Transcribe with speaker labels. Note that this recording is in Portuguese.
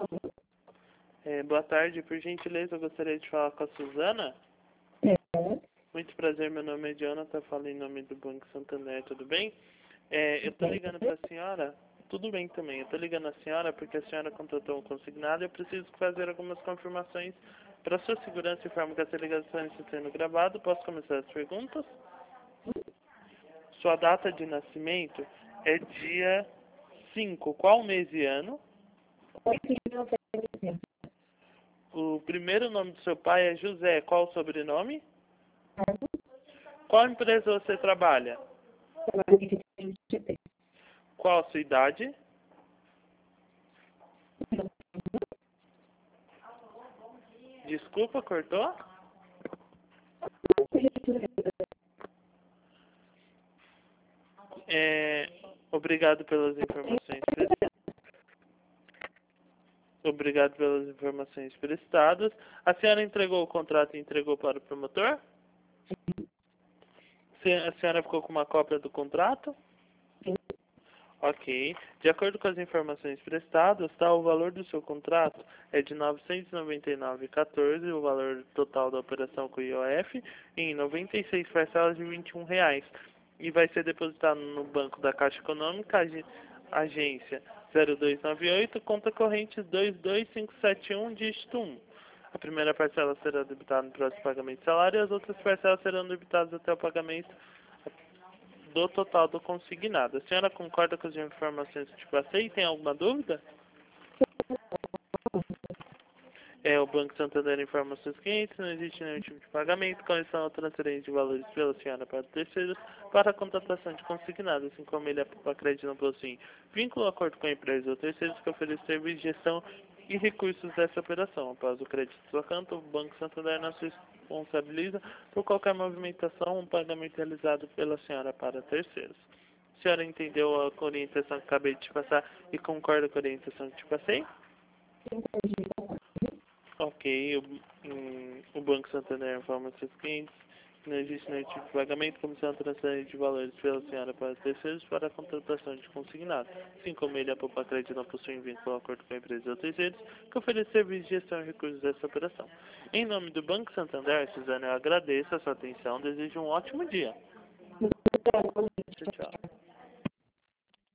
Speaker 1: Boa tarde, por gentileza, eu gostaria de falar com a Suzana. Muito prazer, meu nome é Jonathan, falo em nome do Banco Santander, tudo bem? Eu tô ligando para a senhora, tudo bem também, eu tô ligando a senhora porque a senhora contratou um consignado e eu preciso fazer algumas confirmações para sua segurança e forma que essa ligação está sendo gravada. Posso começar as perguntas? Sua data de nascimento é dia 5, qual mês e ano?
Speaker 2: 8 de novembro.
Speaker 1: O primeiro nome do seu pai é José, qual o sobrenome?
Speaker 2: Carlos,
Speaker 1: Qual empresa você trabalha?
Speaker 2: trabalho de GP.
Speaker 1: Qual a sua idade? Desculpa, cortou? Obrigado pelas informações. Obrigado pelas informações prestadas. A senhora entregou o contrato e entregou para o promotor? A senhora ficou com uma cópia do contrato? Ok. De acordo com as informações prestadas, o valor do seu contrato é de R$ 999,14, o valor total da operação com o IOF, em 96 parcelas de R$ 21. E vai ser depositado no Banco da Caixa Econômica, agência 0298, conta corrente 22571, dígito 1. A primeira parcela será debitada no próximo pagamento de salário e as outras parcelas serão debitadas até o pagamento do total do consignado. A senhora concorda com as informações que te passei? Tem alguma dúvida? O Banco Santander informa seus clientes, não existe nenhum tipo de pagamento, correção ou transferência de valores pela senhora para terceiros para a contratação de consignado, assim como ele a crédito não possui vínculo, acordo com a empresa ou terceiros que oferece serviço de gestão e recursos dessa operação. Após o crédito vacante, o Banco Santander não se responsabiliza por qualquer movimentação ou pagamento realizado pela senhora para terceiros. A senhora entendeu a orientação que acabei de te passar e concorda com a orientação que te passei? Ok, o Banco Santander informa seus clientes que não existe nenhum tipo de pagamento, comissão transferência de valores pela senhora para terceiros para a contratação de consignado, assim como ele, a Poupa Crédito, não possui vínculo ao acordo com a empresa ou terceiros que oferece serviço de gestão e recursos dessa operação. Em nome do Banco Santander, Suzana, eu agradeço a sua atenção, desejo um ótimo dia. Tchau, tchau.